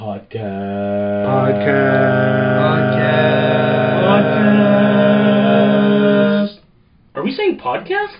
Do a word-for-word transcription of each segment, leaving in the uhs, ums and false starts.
Podcast. Podcast. Podcast. Are we saying podcast?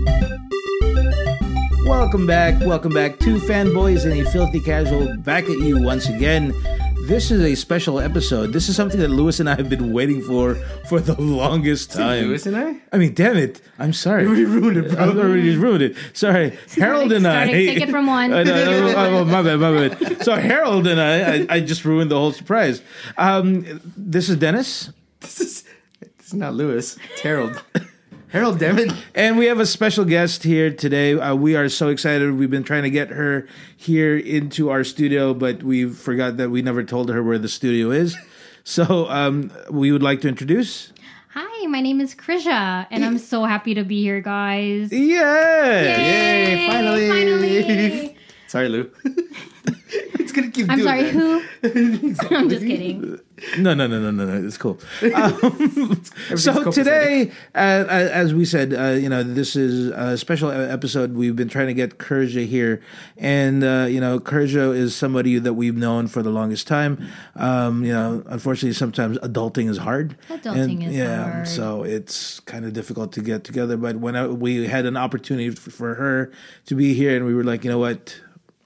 Welcome back, welcome back to Fanboys and a Filthy Casual, back at you once again. This is a special episode. This is something that Lewis and I have been waiting for for the longest time. Lewis and I? I mean, damn it. I'm sorry. You already ruined it, bro. I already ruined it. Sorry. Harold and I. Starting, take it from one. I know, oh, oh, my bad, my bad. So Harold and I, I, I just ruined the whole surprise. Um, this is Dennis. This is, this is not Lewis. It's Harold. Harold, damn it. And we have a special guest here today. Uh, we are so excited. We've been trying to get her here into our studio, but we forgot that we never told her where the studio is. So um, we would like to introduce... Hi, my name is Krisha, and I'm so happy to be here, guys. Yay! Yay! Yay, finally. Finally. Sorry, Lou. It's going to keep I'm doing sorry, that. who? I'm just kidding. No, no, no, no, no, no. It's cool. Um, so today, uh, as we said, uh, you know, this is a special episode. We've been trying to get Kerja here, and uh, you know, Kerja is somebody that we've known for the longest time. Um, you know, unfortunately, sometimes adulting is hard. Adulting and, is yeah, hard. so it's kind of difficult to get together. But when I, we had an opportunity for, for her to be here, and we were like, you know what,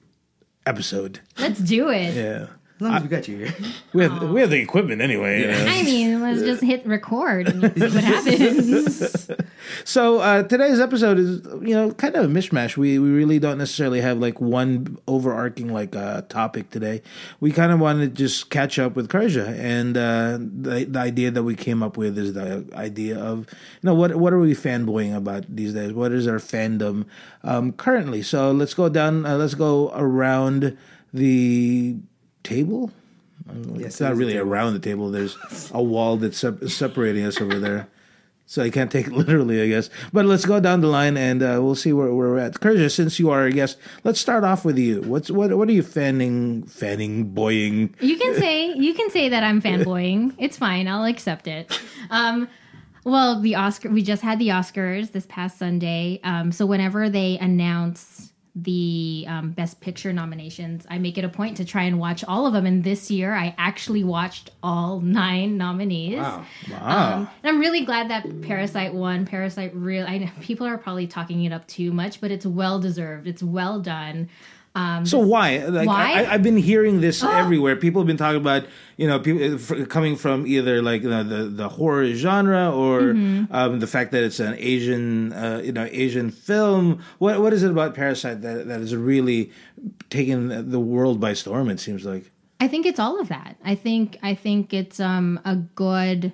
episode. Let's do it. Yeah. As long as we got you here. We have we have the equipment anyway. You know? I mean, let's just hit record and see what happens. So uh, today's episode is, you know, kind of a mishmash. We we really don't necessarily have like one overarching like uh, topic today. We kind of want to just catch up with Kerja, and uh, the the idea that we came up with is the idea of, you know, what what are we fanboying about these days? What is our fandom um, currently? So let's go down. Uh, let's go around the table. Yes, It's not really around the table. There's a wall that's sep- separating us over there. So I can't take it literally, I guess. But let's go down the line and uh, we'll see where, where we're at. Kerja, since you are our guest, let's start off with you. What's what what are you fanning, fanning, boying? You can say you can say that I'm fanboying. It's fine. I'll accept it. Um, well, the Oscar we just had the Oscars this past Sunday. Um, so whenever they announce the um, Best Picture nominations, I make it a point to try and watch all of them. And this year, I actually watched all nine nominees. Wow. Wow. Um, and I'm really glad that Parasite won. Parasite, really, I know people are probably talking it up too much, but it's well deserved. It's well done. Um, So why? Like, Why? I, I've been hearing this everywhere. People have been talking about, you know, people f- coming from either like you know, the the horror genre or Mm-hmm. um, the fact that it's an Asian, uh, you know, Asian film. What what is it about Parasite that that is really taking the world by storm? It seems like. I think it's all of that. I think I think it's um, a good,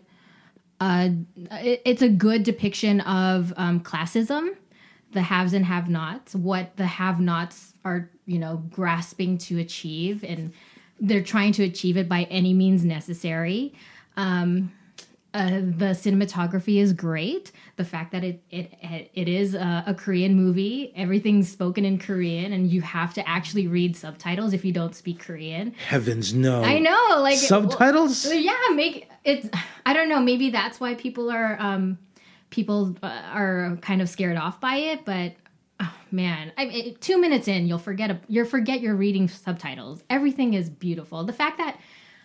uh, it, it's a good depiction of um, classism, the haves and have-nots, what the have-nots are, you know, grasping to achieve, and they're trying to achieve it by any means necessary. Um, uh, the cinematography is great. The fact that it it it is a, a Korean movie, everything's spoken in Korean, and you have to actually read subtitles if you don't speak Korean. Heavens no! I know, like subtitles. well, yeah, make it's. I don't know. Maybe that's why people are um, people uh, are kind of scared off by it. But oh, man, I mean, two minutes in, you'll forget a, you'll forget you're reading subtitles. Everything is beautiful. The fact that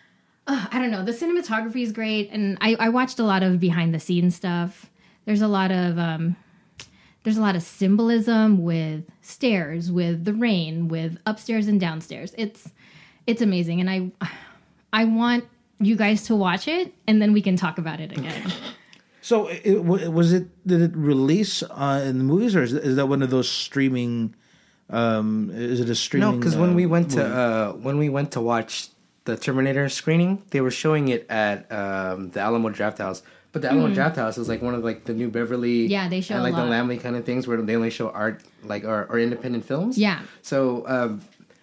uh, I don't know, the cinematography is great, and I, I watched a lot of behind the scenes stuff. There's a lot of um, there's a lot of symbolism with stairs, with the rain, with upstairs and downstairs. It's it's amazing, and I I want you guys to watch it, and then we can talk about it again. So, it, was it? Did it release uh, in the movies, or is, is that one of those streaming? Um, is it a streaming? No, because when uh, we went to movie? uh, when we went to watch the Terminator screening, they were showing it at um, the Alamo Drafthouse. But the Alamo Drafthouse is like one of like the New Beverly, Yeah, they show and a like the lot. Lamley kind of things where they only show art like or, or independent films. Yeah. So um,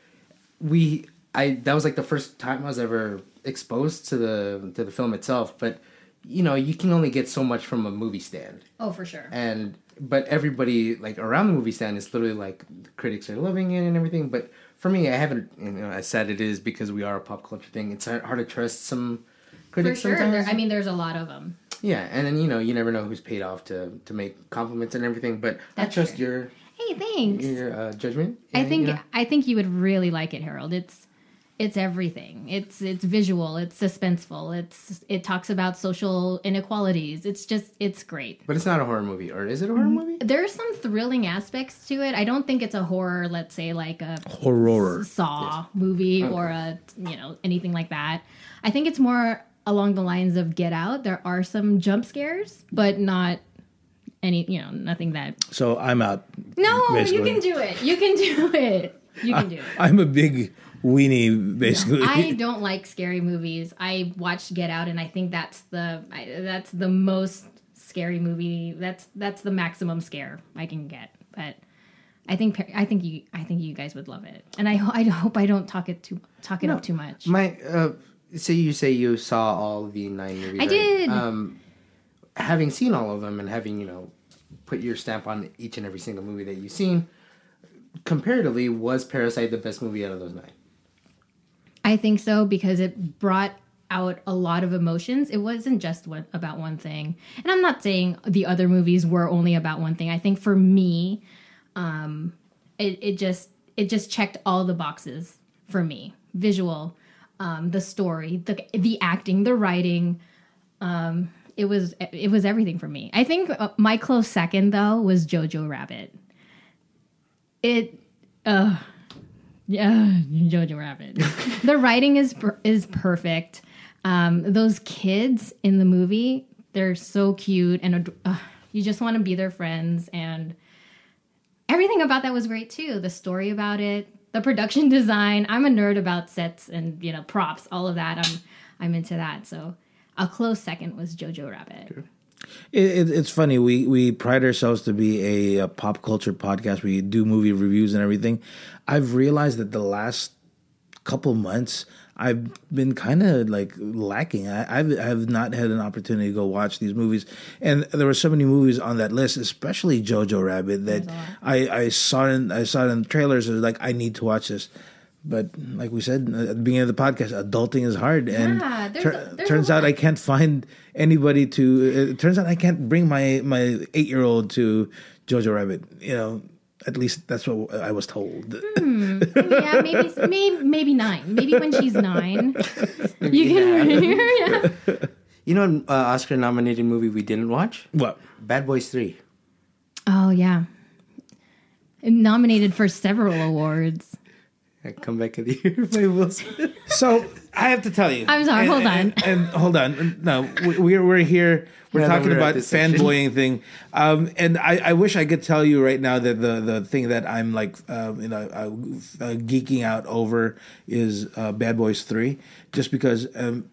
we, I that was like the first time I was ever exposed to the to the film itself. But you know, you can only get so much from a movie stand. Oh, for sure. And but everybody like around the movie stand is literally like the critics are loving it and everything. But for me, I haven't. You know, as sad it is because we are a pop culture thing. It's hard, hard to trust some For critics sure. sometimes. There, I mean, there's a lot of them. Yeah, and then you know you never know who's paid off to to make compliments and everything. But That's I trust true. your Hey, thanks. your uh, judgment. I and, think you know. I think you would really like it, Harold. It's it's everything. It's it's visual. It's suspenseful. It's it talks about social inequalities. It's just it's great. But it's not a horror movie, or is it a horror movie? There are some thrilling aspects to it. I don't think it's a horror. Let's say like a Horror. Saw Yes. movie Okay. or a you know anything like that. I think it's more along the lines of Get Out. There are some jump scares, but not any you know nothing that. So I'm out. No, basically. you can do it. You can do it. You can do it. I'm a big weenie, basically. I don't like scary movies. I watched Get Out, and I think that's the I, that's the most scary movie. That's that's the maximum scare I can get. But I think I think you I think you guys would love it, and I ho- I hope I don't talk it too talk it No. up too much. My, uh, so you say you saw all the nine movies. I right? did. Um, having seen all of them and having, you know, put your stamp on each and every single movie that you've seen, comparatively, was Parasite the best movie out of those nine? I think so because it brought out a lot of emotions. It wasn't just one, about one thing. And I'm not saying the other movies were only about one thing. I think for me, um, it, it just it just checked all the boxes for me. Visual, um, the story, the the acting, the writing. Um, it was it was everything for me. I think uh, my close second though was Jojo Rabbit. It uh yeah, Jojo Rabbit. The writing is per- is perfect. Um, those kids in the movie, they're so cute, and ad- uh, you just want to be their friends. And everything about that was great too. The story about it, the production design. I'm a nerd about sets and you know props, all of that. I'm I'm into that. So a close second was Jojo Rabbit. True. It, it, it's funny. We we pride ourselves to be a, a pop culture podcast. We do movie reviews and everything. I've realized that the last couple months I've been kind of like lacking. I, I've I've not had an opportunity to go watch these movies, and there were so many movies on that list, especially Jojo Rabbit, that I, I saw in I saw it in the trailers. I was like, I need to watch this. But like we said at the beginning of the podcast, adulting is hard, and Yeah, there's tur- a- there's turns a out lot. I can't find anybody to. It turns out I can't bring my my eight year old to Jojo Rabbit. You know, at least that's what I was told. Yeah, maybe maybe maybe nine. Maybe when she's nine, you can bring her. Yeah. You know, uh, Oscar nominated movie we didn't watch? What? Bad Boys three. Oh yeah, nominated for several awards. I come back of the year by Will Smith. So I have to tell you. I'm sorry, and- hold on. And, and hold on. No, we- we're we're here. We're Yeah, no, talking we're at about this section. fanboying thing. Um, and I, I wish I could tell you right now that the, the thing that I'm like, uh, you know, uh, uh, geeking out over is uh, Bad Boys three, just because. Um,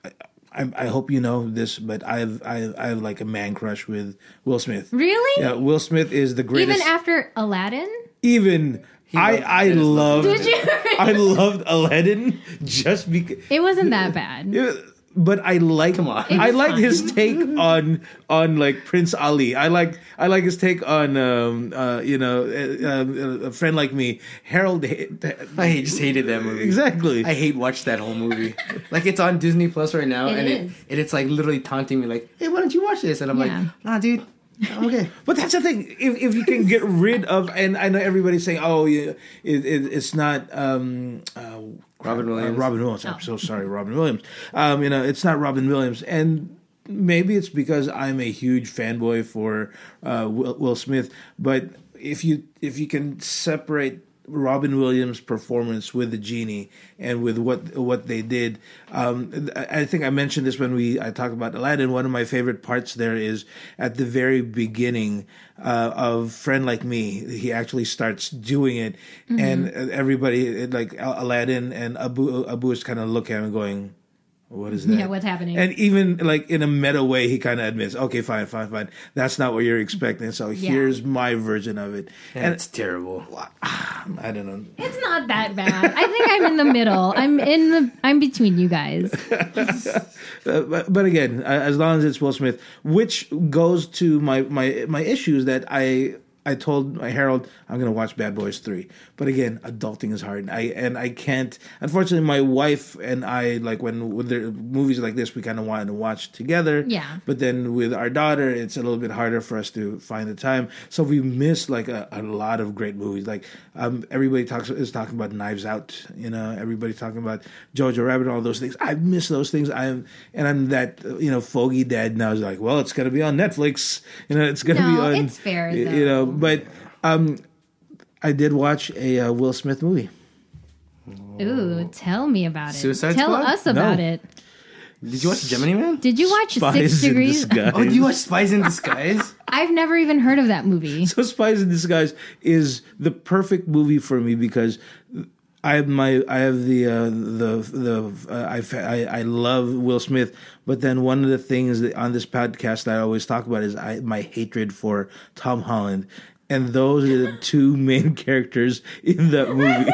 I, I hope you know this, but I have I, I have like a man crush with Will Smith. Really? Yeah, Will Smith is the greatest. Even after Aladdin? Even I loved I Dennis loved Did you? I loved Aladdin just because. It wasn't that bad. Yeah, but I like Come on. I It's like fine. his take on on like Prince Ali. I like I like his take on um uh you know uh, uh, a friend like me, Harold. I just hated that movie. Exactly. I hate watch that whole movie. Like it's on Disney Plus right now, It and is. it and it's like literally taunting me, like, "Hey, why don't you watch this?" And I'm Yeah. like, "Nah, dude, I'm okay." But that's the thing. If if you can get rid of, and I know everybody's saying, "Oh, yeah, it, it, it's not." Um, uh, Robin Williams. Uh, Robin Williams. I'm Oh. so sorry, Robin Williams. Um, you know, it's not Robin Williams, and maybe it's because I'm a huge fanboy for uh, Will, Will Smith. But if you if you can separate Robin Williams' performance with the genie and with what what they did, um, I I think I mentioned this when we I talked about Aladdin. One of my favorite parts there is at the very beginning uh, of Friend Like Me. He actually starts doing it, and everybody like Aladdin and Abu Abu is kind of look at him going, "What is that? Yeah, what's happening?" And even like in a meta way, he kind of admits, "Okay, fine, fine, fine. That's not what you're expecting. So Yeah. here's my version of it." And And it's terrible. I don't know. It's not that bad. I think I'm in the middle. I'm in the. I'm between you guys. Uh, but, but again, uh, as long as it's Will Smith, which goes to my my my issues that I I told my Harold I'm going to watch Bad Boys three, but again, adulting is hard. I and I can't. Unfortunately, my wife and I, like when with the movies like this, we kind of wanted to watch together. Yeah. But then with our daughter, it's a little bit harder for us to find the time. So we missed like a, a lot of great movies. Like um, everybody talks is talking about Knives Out. You know, everybody's talking about Jojo Rabbit, all those things. I miss those things. I'm and I'm that you know fogey dad now. Is like, well, it's going to be on Netflix. You know, it's going to No, be on. it's fair, You though. know, but um, I did watch a uh, Will Smith movie. Ooh, tell me about it. Suicide tell Squad? us about No. it. Did you watch Gemini Man? Did you watch Spies Six in Degrees? Disguise. Oh, do you watch Spies in Disguise? I've never even heard of that movie. So Spies in Disguise is the perfect movie for me because I have my I have the uh, the the uh, I, I I love Will Smith, but then one of the things that on this podcast that I always talk about is I my hatred for Tom Holland, and those are the two main characters in that movie.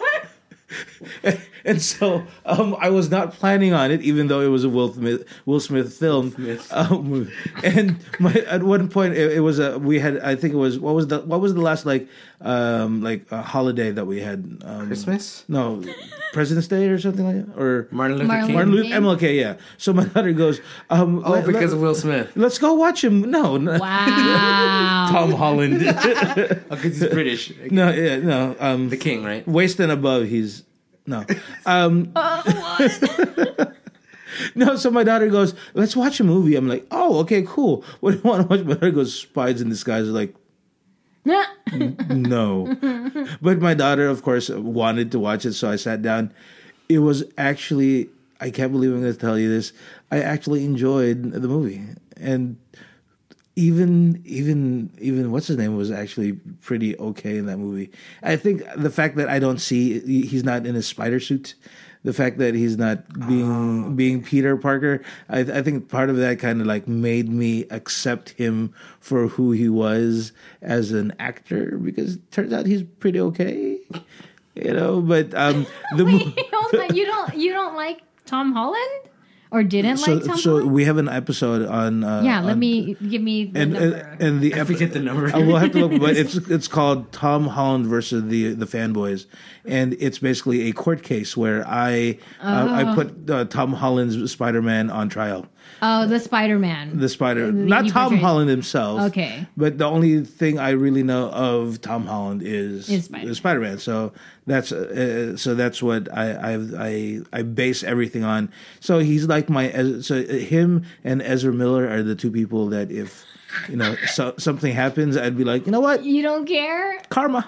And so um, I was not planning on it, even though it was a Will Smith, Will Smith film. Smith. Um, and my, at one point, it, it was a we had I think it was what was the what was the last like um, like uh, holiday that we had um, Christmas? No, President's Day or something like that, or Martin Luther Martin King? Martin Luther King? M L K. Yeah. So my daughter goes, um, Oh, let- because let- of Will Smith. let's go watch him. No, no. Wow. Tom Holland. Oh, because he's British. no, yeah, no. Um, The king, right? waist and above, he's no. Um, no, so my daughter goes, let's watch a movie. I'm like, oh, okay, cool. What do you want to watch? My daughter goes, Spies in Disguise. I'm like, no. But my daughter, of course, wanted to watch it, so I sat down. It was actually, I can't believe I'm going to tell you this, I actually enjoyed the movie. And even even even what's his name was actually pretty okay in that movie. I think the fact that I don't see he's not in his spider suit, the fact that he's not being Oh. being Peter Parker, I, I think part of that kind of like made me accept him for who he was as an actor, because it turns out he's pretty okay, you know. But um, the Wait, mo- hold on. You don't you don't like Tom Holland? Or didn't so like Tom so Holland? we have an episode on uh, Yeah, let on- me give me the and, number. and and the I forget the number. I will have to look, but it's it's called Tom Holland versus the the fanboys, and it's basically a court case where I uh, I put uh, Tom Holland's Spider-Man on trial. oh, the Spider-Man. The Spider, Uh, not you Tom portrayed- Holland himself. Okay. But the only thing I really know of Tom Holland is Is Spider-Man. Spider-Man. So that's uh, so that's what I, I I I base everything on. So he's like my so him and Ezra Miller are the two people that if you know so, something happens, I'd be like, you know what, You don't care? karma.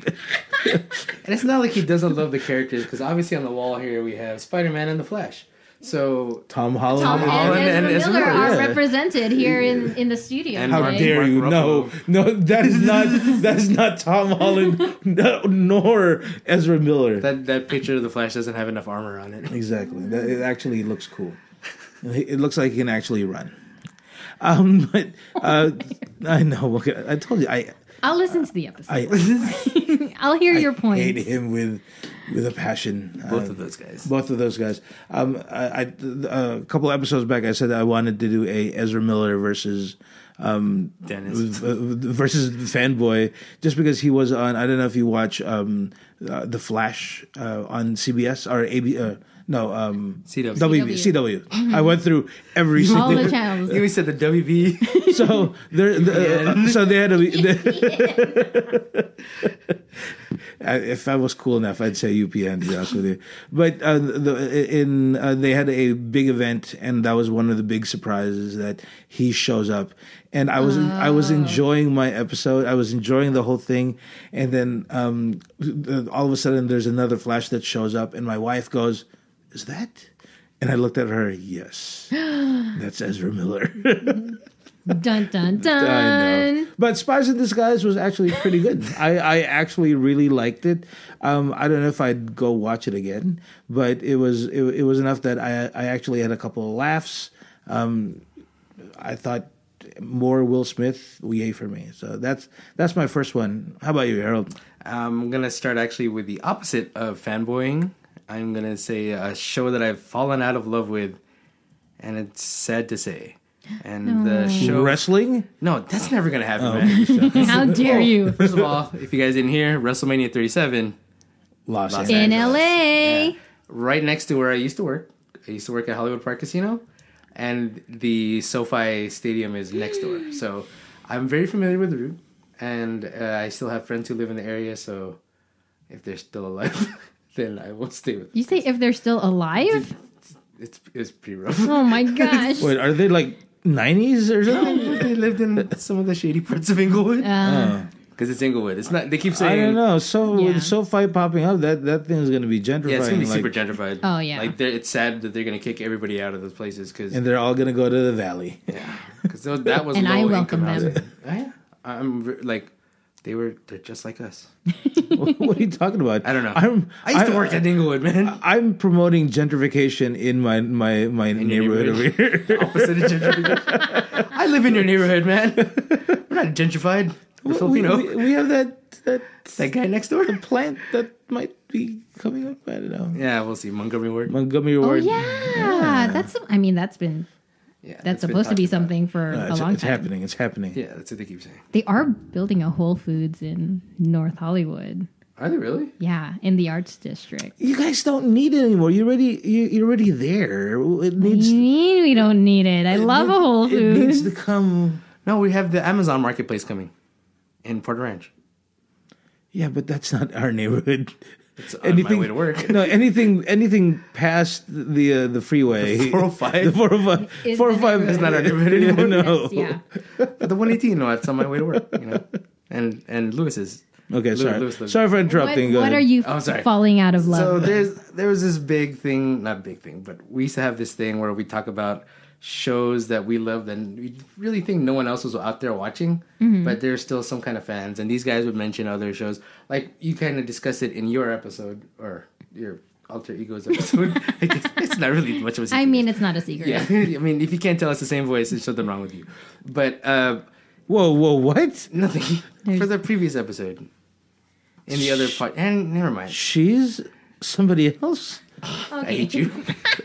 And it's not like he doesn't love the characters, because obviously on the wall here we have Spider-Man and the Flash. So Tom Holland. Tom Holland and, and Ezra Ezra Miller Miller, are yeah. represented here in, in the studio. And How Mark- today. dare Mark you? No, Ruffalo. no, that is not that is not Tom Holland, no, nor Ezra Miller. that that picture of the Flash doesn't have enough armor on it. Exactly. That, it actually looks cool. It looks like he can actually run. Um, but uh, I know. Okay, I told you. I I'll listen to the episode. I, I'll hear your I points. hate him with with a passion. Both Uh, of those guys. Both of those guys. Um, I, I a couple episodes back, I said that I wanted to do a Ezra Miller versus um, Dennis. v- versus Fanboy, just because he was on. I don't know if you watch um, uh, The Flash uh, on C B S or A B. Uh, no, um, C W. W B, C W. I went through every All single. the channels. You always said the W B. So there, the, uh, so they had a. If I was cool enough, I'd say U P N. To be honest with you, but uh, the, in uh, they had a big event, and that was one of the big surprises that he shows up. And I was I was enjoying my episode. I was enjoying the whole thing, and then um, all of a sudden, there's another Flash that shows up, and my wife goes, "Is that?" And I looked at her. Yes, that's Ezra Miller. Dun dun dun. I know. But Spies in Disguise was actually pretty good. I, I actually really liked it. Um, I don't know if I'd go watch it again, but it was it, it was enough that I I actually had a couple of laughs. Um, I thought more Will Smith, yay for me. So that's that's my first one. How about you, Harold? I'm gonna start actually with the opposite of fanboying. I'm gonna say a show that I've fallen out of love with, and it's sad to say, And the show Wrestling? No, that's never gonna happen, Oh. man. How dare you? First of all, if you guys didn't hear, WrestleMania thirty-seven Los Los Angeles. In Angeles. L A. Yeah. Right next to where I used to work. I used to work at Hollywood Park Casino, and the SoFi Stadium is next door. So I'm very familiar with the route, and uh, I still have friends who live in the area. So if they're still alive, then I will stay with them. You say if they're still alive? It's it's pretty rough. Oh my gosh. Wait, are they like nineties or something? They lived in some of the shady parts of Inglewood Uh, because it's Inglewood. It's not. They keep I saying. don't know. So Yeah. with SoFi popping up, that that thing is going to be gentrifying. Yeah, it's gonna be like, super gentrified. Oh, yeah. like they're- it's sad that they're gonna kick everybody out of those places because and they're all going to go to the valley. yeah, because that was And low I income welcome housing. them. Oh, yeah, I'm re- like they were. They're just like us. What are you talking about? I don't know. I'm, I used to work at Inglewood, man. I'm promoting gentrification in my my my your neighborhood over neighborhood? here. Opposite of gentrification. I live in your neighborhood, man. We're not gentrified. The we, Filipino. we, we have that that that guy next door. plant that might be coming up. I don't know. Yeah, we'll see. Montgomery Ward. Montgomery oh Ward. yeah. That's. I mean, that's been. Yeah, That's been supposed to be talked about. something for Uh, a it's, long it's time. happening. It's happening. Yeah, that's what they keep saying. They are building a Whole Foods in North Hollywood. Are they really? Yeah, in the Arts District. You guys don't need it anymore. You're already you, you're already there. It What do needs. you mean we don't need it? I love a Whole It needs Foods. to come. No, we have the Amazon Marketplace coming in Port Ranch. Yeah, but that's not our neighborhood. It's on my way to work. No, anything anything past the uh, the freeway. The four oh five? The four oh five. Is four oh the five neighborhood. is not our neighborhood anymore. No. Yes, yeah. But the one eighteen, no, it's on my way to work. You know, and and Lewis's. Okay, Lew- sorry. Lewis lives- Sorry for What, interrupting. Go what ahead. are you Oh, sorry. falling out of So love? there's there was this big thing, not big thing, but we used to have this thing where we talk about shows that we loved and we really think no one else was out there watching, Mm-hmm. but there's still some kind of fans. And these guys would mention other shows, like you kind of discussed it in your episode or your alter egos episode. I guess it's not really much of a secret. I mean, it's not a secret. yeah. I mean, if you can't tell it's the same voice, there's something wrong with you. But uh, Whoa, whoa, what? nothing There's- for the previous episode. In the other part, and never mind. She's somebody else. I hate you.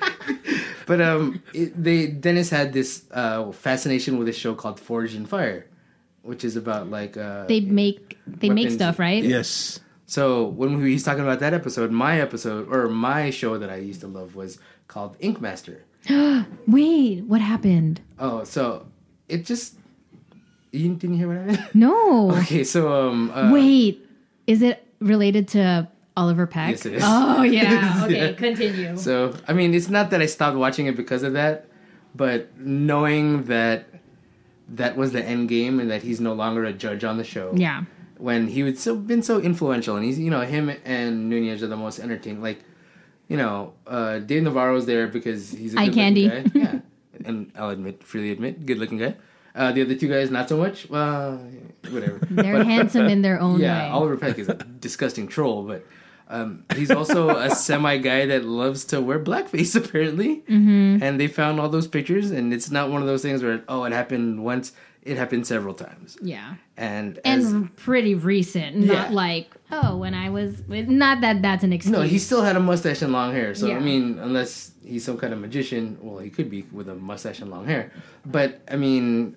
But um, it, they Dennis had this uh, fascination with a show called Forged in Fire, which is about like uh, They make they make Weapons. stuff, right? Yes. So when we, he's talking about that episode, my episode or my show that I used to love was called Ink Master. Wait, what happened? Oh, so it just you didn't hear what I meant? No. Okay, so um, uh, Wait, is it related to Oliver Peck? Yes, it is. Oh yeah. Okay, Yeah. continue. So, I mean, it's not that I stopped watching it because of that, but knowing that that was the end game and that he's no longer a judge on the show. Yeah. When he would so been so influential, and he's you know him and Nunez are the most entertaining. Like, you know, uh, Dave Navarro's there because he's a Eye good candy. guy. Yeah, and I'll admit, freely admit, good looking guy. Uh, the other two guys, not so much. Well, whatever. They're handsome in their own Yeah, way. Oliver Peck is a disgusting troll, but um, he's also a semi guy that loves to wear blackface, apparently. Mm-hmm. And they found all those pictures, and it's not one of those things where, oh, it happened once. It happened several times. Yeah. And, And as, pretty recent, not Yeah. like, oh, when I was with, not that that's an excuse. no, he still had a mustache and long hair. So, Yeah. I mean, unless he's some kind of magician, well, he could be with a mustache and long hair. But, I mean,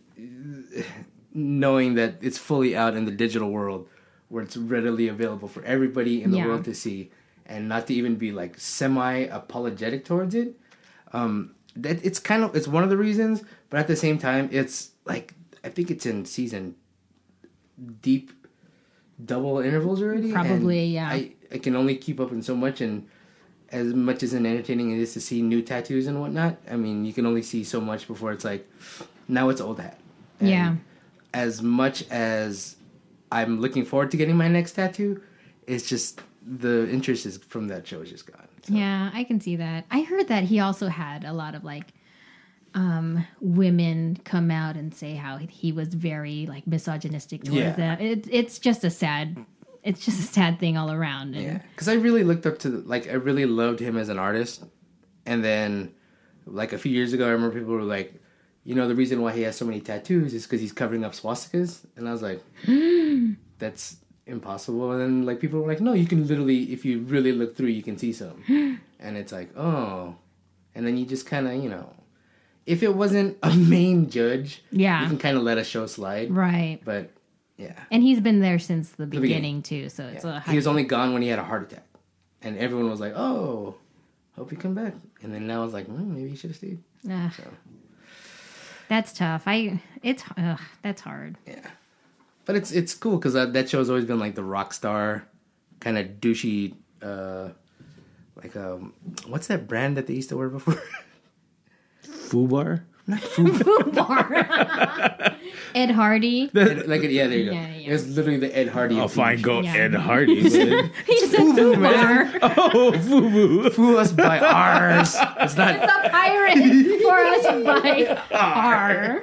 knowing that it's fully out in the digital world where it's readily available for everybody in the Yeah. world to see and not to even be like semi apologetic towards it, um, that it's kind of it's one of the reasons, but at the same time it's like I think it's in season deep double intervals already. Probably, and yeah. I, I can only keep up in so much, and as much as an entertaining it is to see new tattoos and whatnot, I mean you can only see so much before it's like now it's old hat. And Yeah. as much as I'm looking forward to getting my next tattoo, it's just the interest is from that show is just gone. So, Yeah, I can see that. I heard that he also had a lot of like um women come out and say how he was very like misogynistic towards Yeah. them. It, it's just a sad it's just a sad thing all around. And yeah, because I really looked up to like I really loved him as an artist, and then like a few years ago, I remember people were like, you know, the reason why he has so many tattoos is because he's covering up swastikas, and I was like, that's impossible. And then like people were like, no, you can literally, if you really look through, you can see some, and it's like, oh, and then you just kind of, you know, if it wasn't a main judge, Yeah. you can kind of let a show slide. Right. But yeah, And he's been there since the beginning. beginning, too. So it's yeah. a he was only gone when he had a heart attack, and everyone was like, "Oh, hope you come back." And then now it's like, mm, maybe you should have stayed. Ugh, So that's tough. I it's ugh, that's hard. yeah, but it's it's cool because that, that show's always been like the rock star, kind of douchey. Uh, like um, what's that brand that they used to wear before? Fubar. Food bar. Ed Hardy. Ed, like yeah, there you go. Yeah, yeah. It's literally the Ed Hardy. Oh, of fine, food. go Yeah. Ed Hardy. He said food bar. Oh, Fubu. Fool us by ours. It's not. It's a pirate for us by R.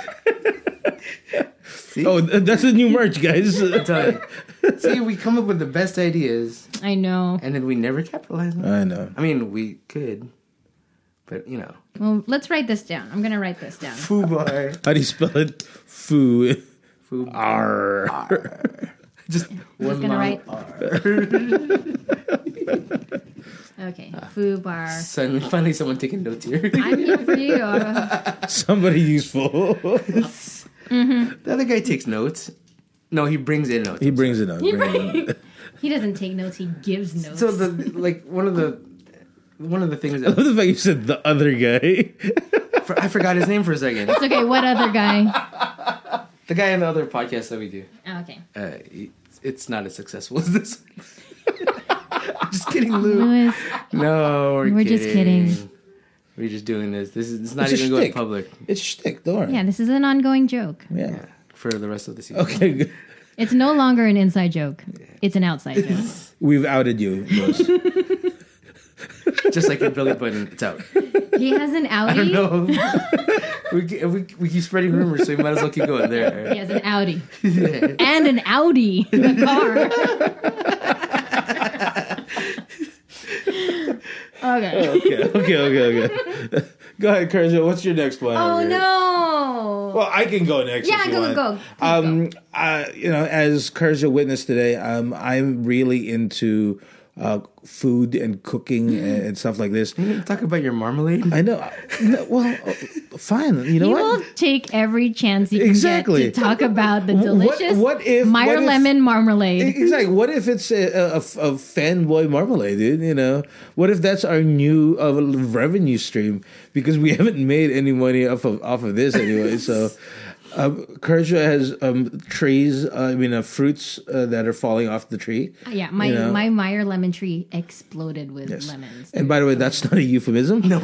See? Oh, th- that's a new merch, guys. I'm telling you. See, we come up with the best ideas, I know. and then we never capitalize on them. I know. I mean, we could, but you know. Well, let's write this down. I'm gonna write this down. Fubar. How do you spell it? Fu. Fubar. R. Just one gonna long write- R. Okay, food bar. Suddenly, finally, someone taking notes here. I'm here for you. Uh, Somebody useful. The other guy takes notes. No, he brings in notes. He brings it up. He Bring it brings- up. he doesn't take notes. He gives notes. So the like one of the one of the things I love that the fact you said the other guy. for, I forgot his name for a second. It's okay. What other guy? The guy in the other podcast that we do. Oh, okay. Uh, he- it's not as successful as this. Just kidding, Lou. Louis. No, we're, We're kidding. just kidding. We're just doing this. This is it's not It's a even going shtick. public. It's shtick, don't worry. Yeah, this is an ongoing joke. Yeah. Yeah, for the rest of the season. Okay, good. It's no longer an inside joke. It's an outside joke. We've outed you, Louis. Just like your belly button, it's out. He has an I don't Audi. know. we, ke- we we keep spreading rumors, so you might as well keep going there. He has an Audi Yeah. and an Audi, the car. Okay. Okay, okay, okay, okay. Go ahead, Kershaw. What's your next one? Oh over here? no. Well, I can go next. Yeah, if you go, want. go, go. Please Um, uh, you know, as Kershaw witnessed today, um, I'm really into uh, food and cooking and, and stuff like this. You didn't talk about your marmalade. I know. No, well, uh, fine. You know He what? will take every chance he can Exactly. get to talk about the What- delicious what if- Meyer what if- lemon marmalade. Exactly. What if it's a, a, a fanboy marmalade, dude? You know, what if that's our new uh, revenue stream because we haven't made any money off of off of this anyway. So, um, Kershaw has um, trees. Uh, I mean, uh, fruits uh, that are falling off the tree. Yeah, my you know? my Meyer lemon tree exploded with Yes. lemons. And by the way, that's not a euphemism. No.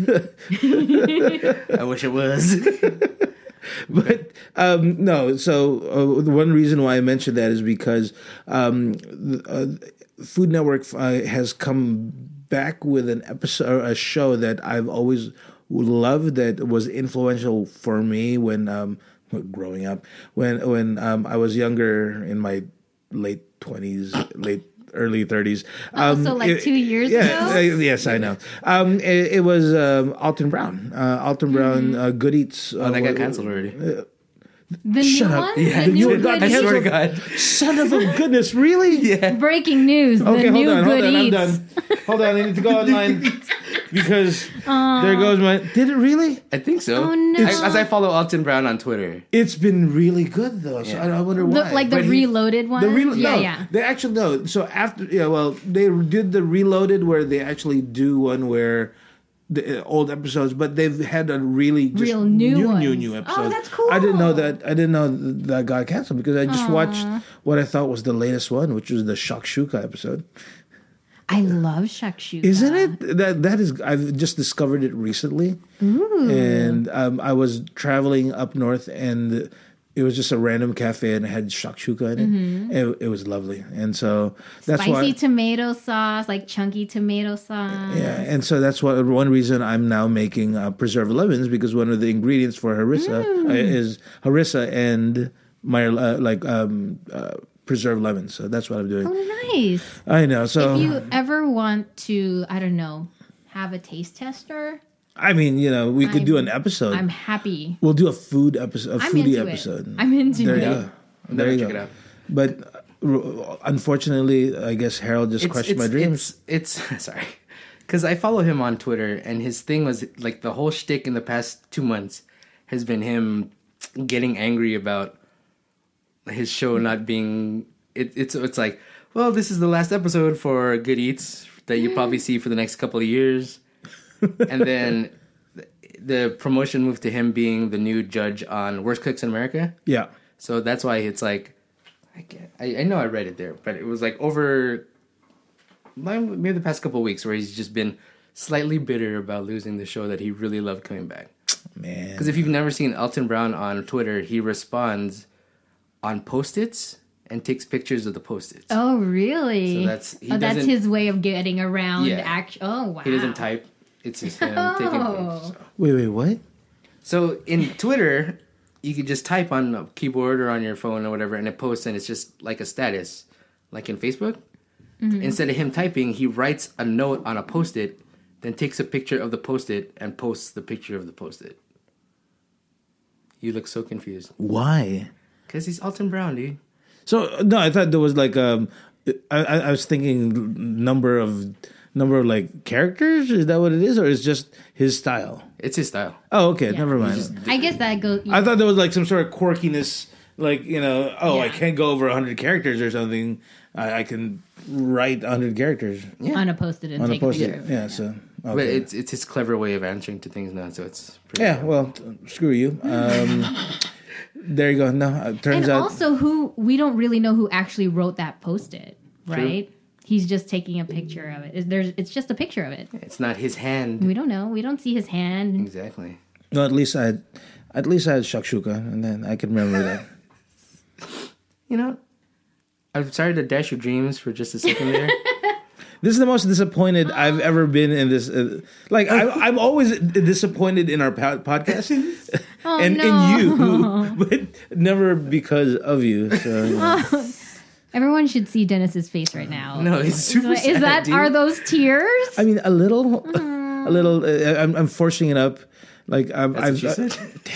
I wish it was. But um, no, so uh, the one reason why I mentioned that is because um, the, uh, Food Network uh, has come back with an episode, a show that I've always loved, that was influential for me when um, growing up, when when um, I was younger, in my late twenties, late. Early thirties. Oh, so like two years yeah, ago? uh, yes, I know. Um, it, it was um, Alton Brown. Uh, Alton Brown, Mm-hmm. uh, Good Eats. Uh, Oh, that got wa- canceled already. The Shut new up. one? Yeah, the new you got good I swear to eats? God. Son of a goodness, really? Yeah. Breaking news. Okay, the hold new on, good hold on, I'm eats. done. Hold on, I need to go online because there goes my. Did it really? I think so. Oh, no. I, as I follow Alton Brown on Twitter. It's been really good though. So Yeah. I, I wonder The, why. like the But he- reloaded one? The relo- yeah, no, yeah. they actually no. So after, yeah, well, they did the reloaded where they actually do one where the uh, old episodes, but they've had a really just Real new new, ones. new, new Oh, episodes. that's cool. I didn't know that. I didn't know th- that got canceled because I just watched what I thought was the latest one, which was the Shakshuka episode. I love shakshuka. Isn't it? That that is. I've just discovered it recently, and um, I was traveling up north, and it was just a random cafe, and it had shakshuka in it. It, it was lovely, and so that's Spicy why. tomato sauce, like chunky tomato sauce. Yeah, and so that's what one reason I'm now making uh, preserved lemons, because one of the ingredients for harissa uh, is harissa and my uh, like um, uh, preserved lemons. So that's what I'm doing. Oh, nice. I know. So If you ever want to, I don't know, have a taste tester, I mean, you know, we could do I'm- an episode. I'm happy. We'll do a food episode, a I'm foodie into episode. it. I'm into there it. you go. There Never you check go. it out. But uh, unfortunately, I guess Harold just crushed my dreams. It's, it's sorry. Because I follow him on Twitter, and his thing was like the whole shtick in the past two months has been him getting angry about his show not being. It, it's it's like, well, this is the last episode for Good Eats that you probably see for the next couple of years, and then the promotion moved to him being the new judge on Worst Cooks in America. Yeah. So that's why it's like, I can't, I, I know I read it there, but it was like over maybe the past couple of weeks where he's just been slightly bitter about losing the show that he really loved coming back. Man. Because if you've never seen Elton Brown on Twitter, he responds on Post-its and takes pictures of the Post-its. Oh, really? So that's he oh, that's doesn't- his way of getting around Yeah. action. Oh, wow. He doesn't type. It's just him taking Oh. pictures. So. Wait, wait, what? So in Twitter, you could just type on a keyboard or on your phone or whatever, and it posts, and it's just like a status, like in Facebook. Mm-hmm. Instead of him typing, he writes a note on a Post-it, then takes a picture of the Post-it and posts the picture of the Post-it. You look so confused. Why? Because he's Elton Brown, dude. So no, I thought there was like um, I, I I was thinking number of number of like characters. Is that what it is, or is just his style? It's his style. Oh, okay, Yeah. never mind. Just- I guess that goes. I thought there was like some sort of quirkiness, like you know, oh, I Yeah. can't go over a hundred characters or something. I, I can write a hundred characters Yeah. on a post-it and on a take a post-it. picture. Yeah, so okay. But it's it's his clever way of answering to things now, so it's pretty yeah. Well, screw you. Um, there you go. No, it turns And out. also, who we don't really know who actually wrote that post-it, right? He's just taking a picture of it. Is There's, it's just a picture of it. It's not his hand. We don't know. We don't see his hand. Exactly. No, at least I had, at least I had shakshuka, and then I can remember that. You know, I'm sorry to dash your dreams for just a second there. This is the most disappointed I've ever been in this. Uh, like I, I'm always disappointed in our po- podcast, Oh, and no. in you, but never because of you. So you know. Everyone should see Dennis's face right now. No, it's super Is sad, that dude. are those tears? I mean, a little, a little. Uh, I'm, I'm forcing it up. Like I'm, That's I've, what you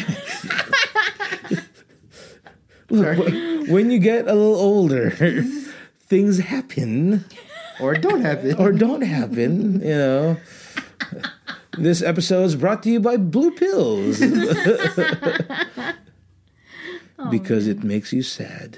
said? Look, wh- when you get a little older, things happen Or don't have it. or don't happen. You know. This episode is brought to you by Blue Pills because it makes you sad.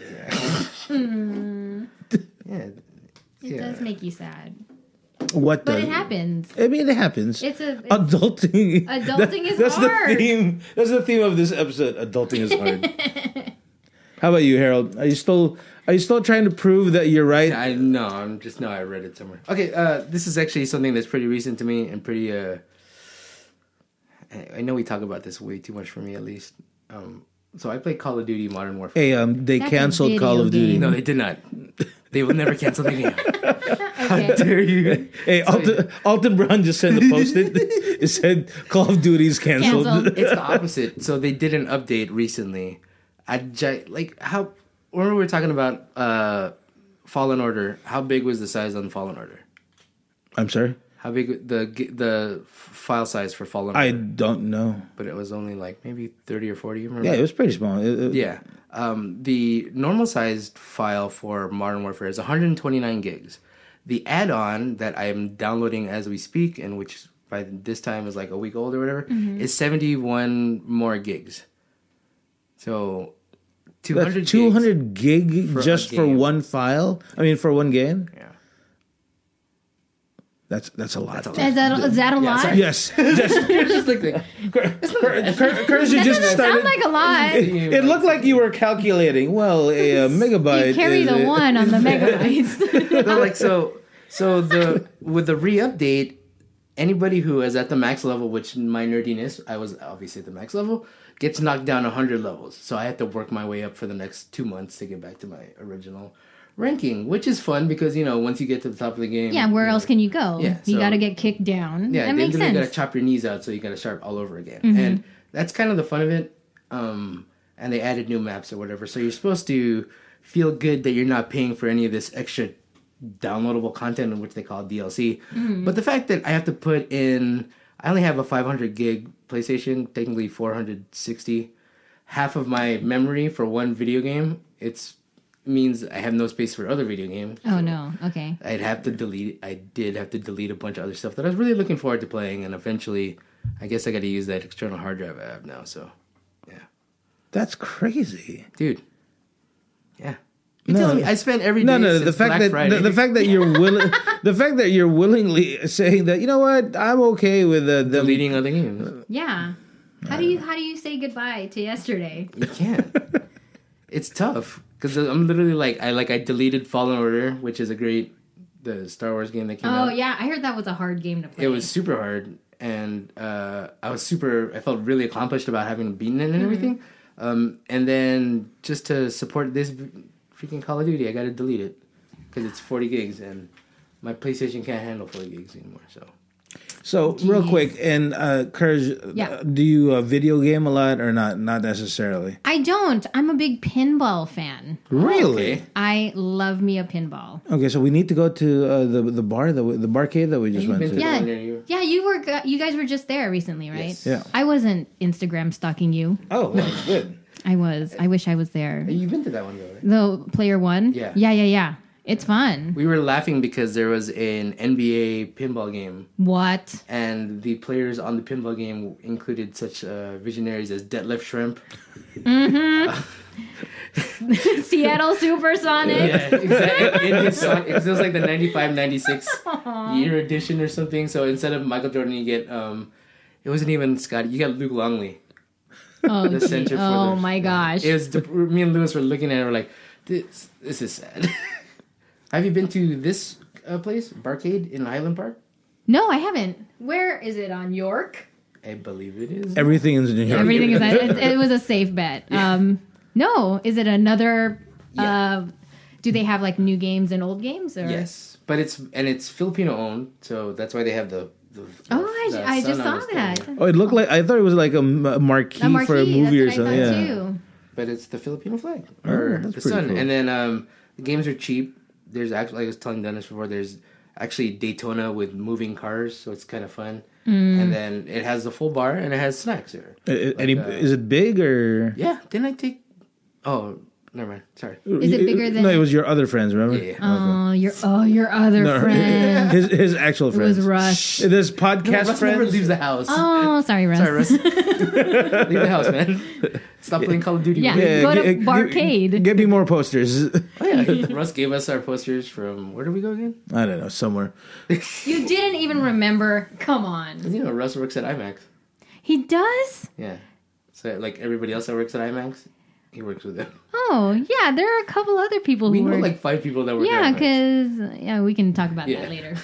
Yeah. It Yeah. does make you sad, What? but does? it happens. I mean, it happens. It's a it's, Adulting. Adulting is that's hard. the theme. That's the theme of this episode. Adulting is hard. How about you, Harold? Are you still are you still trying to prove that you're right? I know. I'm just no. I read it somewhere. Okay. Uh, this is actually something that's pretty recent to me and pretty. Uh, I- I know we talk about this way too much for me, at least. Um, so I play Call of Duty Modern Warfare. Hey, um, they That's a canceled video Call of Duty. game. No, they did not. They will never cancel the game. How okay. dare you? Hey, Alton, Alton Brown just sent a post-it. It said Call of Duty's canceled. Canceled. It's the opposite. So they did an update recently. I gi- like how. Remember we were talking about uh, Fallen Order. How big was the size on Fallen Order? I'm sorry. How big the the file size for Fallen I Order? don't know. But it was only like maybe thirty or forty. Remember? Yeah, it was pretty small. It- it- Yeah. Um, the normal sized file for Modern Warfare is one hundred twenty-nine gigs. The add-on that I am downloading as we speak, and which by this time is like a week old or whatever, is seventy-one more gigs. So two hundred That's two hundred gig for a just for game. one file. I mean, for one game. Yeah. That's that's a lot. That's a lot. Is that is that a Yeah, lot? sorry. Yes. Just, It's just like the, Curtis, you That just doesn't started. sound like a lot. it, it looked like you were calculating. Well, a, uh megabyte. You carry is the a- one on the megabytes. no, like so so the with the re-update, anybody who is at the max level, which my nerdiness, I was obviously at the max level, gets knocked down one hundred levels. So I had to work my way up for the next two months to get back to my original ranking, which is fun because, you know, once you get to the top of the game. Yeah, where you else know, can you go? Yeah, you so- got to get kicked down. Yeah, that they makes literally sense. got to chop your knees out, so you got to start all over again. Mm-hmm. And that's kind of the fun of it. Um, and they added new maps or whatever. So you're supposed to feel good that you're not paying for any of this extra downloadable content, which they call D L C. Mm-hmm. But the fact that I have to put in, I only have a five hundred gig PlayStation, technically four hundred sixty. Half of my memory for one video game, it's means I have no space for other video games. Oh no. Okay. I'd have to delete. I did have to delete a bunch of other stuff that I was really looking forward to playing, and eventually, I guess I got to use that external hard drive I have now. So, yeah, That's crazy. dude. Yeah, you No. tell me. I spent every day No, no. since The fact Black that Friday. the, the fact that you're willing, the fact that you're willingly saying that, you know what, I'm okay with the, the deleting other games. Yeah. How do you how do you say goodbye to yesterday? You can't. It's tough because I'm literally like I like I deleted Fallen Order, which is a great the Star Wars game that came Oh out. yeah, I heard that was a hard game to play. It was super hard, and uh, I was super. I felt really accomplished about having beaten it and everything. Um, and then just to support this freaking Call of Duty, I got to delete it because it's forty gigs, and my PlayStation can't handle forty gigs anymore. So So real Jeez. quick, and uh, Courage, Yeah. uh, do you uh, video game a lot or not? Not necessarily. I don't. I'm a big pinball fan. Really? okay. I love me a pinball. Okay, so we need to go to uh, the the bar, the the barcade that we just You've went been to. to Yeah. the one near you? Yeah, you were gu- you guys were just there recently, right? Yes. Yeah. I wasn't Instagram stalking you. Oh, well, good. I was. I wish I was there. You've been to that one though, right? The player one? Yeah. Yeah, yeah, yeah. It's fun. We were laughing because there was an N B A pinball game, What? and the players on the pinball game included such uh, visionaries as Detlef Shrimp. Seattle Supersonic. Yeah, exactly. In his song, it was like the ninety-five ninety-six year edition or something. So instead of Michael Jordan, you get um, it wasn't even Scotty. You got Luke Longley. Oh, The gee. center for oh the- my gosh. It was the, me and Lewis were looking at it. We're like, this this is sad. Have you been to this uh, place, Barcade in Highland Park? No, I haven't. Where is it on York? I believe it is. Everything is in New York. Everything is. It, it was a safe bet. Um, no, is it another? Yeah. Uh, do they have like new games and old games? Or? Yes, but it's and it's Filipino owned, so that's why they have the. the Oh, I, the I sun just on saw his thing. that. Oh, it looked like I thought it was like a, m- a marquee, A marquee. for a movie or that's what something. I thought Yeah. too. But it's the Filipino flag Oh, or that's the pretty sun, cool. and then um, the games are cheap. There's actually, like I was telling Dennis before, there's actually Daytona with moving cars, so it's kind of fun. Mm. And then it has the full bar and it has snacks there. Uh, uh, Any, uh, is it big or? Yeah, didn't I take? Oh, never mind. Sorry. Is it bigger than- No, it was your other friends. Remember? Yeah. Oh, your oh your other No, friend. his his actual It was friends. Rush. This podcast Russ never friends. leaves the house. Oh, sorry, Russ. Sorry, Russ. Leave the house, man. Stop playing Call of Duty. Yeah. with me. Go to g- g- Barcade. Get me more posters. Oh, yeah. Russ gave us our posters from where did we go again? I don't know, somewhere. You didn't even remember. Come on. You know, Russ works at IMAX. He does? Yeah. So like everybody else that works at IMAX, he works with them. Oh, yeah. There are a couple other people We who know work. like five people that work yeah, at IMAX. because yeah, we can talk about Yeah. that later.